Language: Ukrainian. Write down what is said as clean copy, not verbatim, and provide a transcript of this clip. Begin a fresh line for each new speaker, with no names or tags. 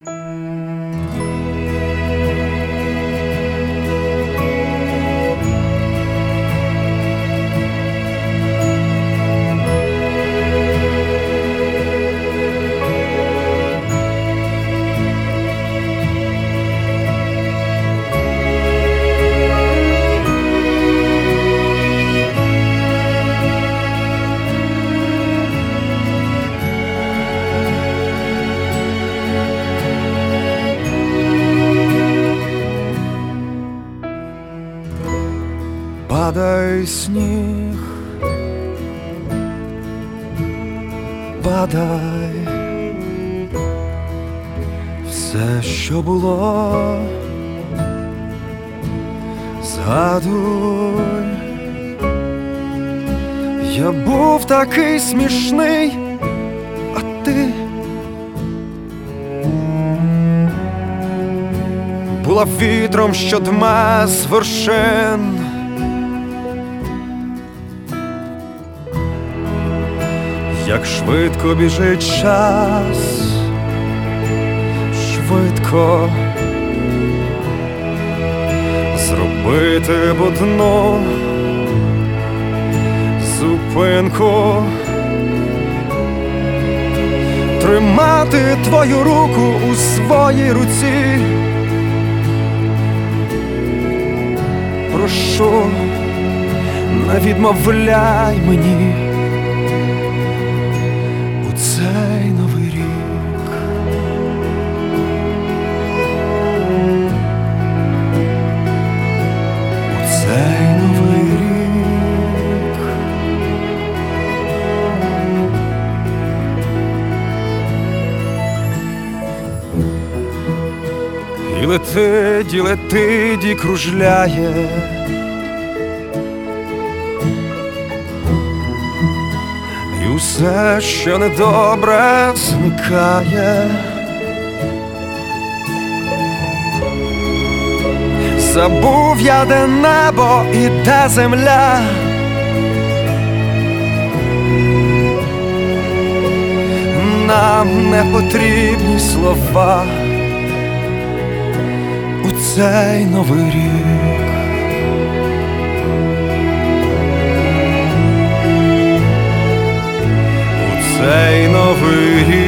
Падай сніг, падай, все, що було, згадуй. Я був такий смішний, а ти була вітром, що дме з вершин. Як швидко біжить час, швидко зробити б одну зупинку, тримати твою руку у своїй руці. Прошу, не відмовляй мені цей новий рік. У цей новий рік. І летить, і летить, і кружляє. І усе, що недобре, зникає. Забув я, де небо і де земля. Нам не потрібні слова у цей новий рік. Цей новий рік.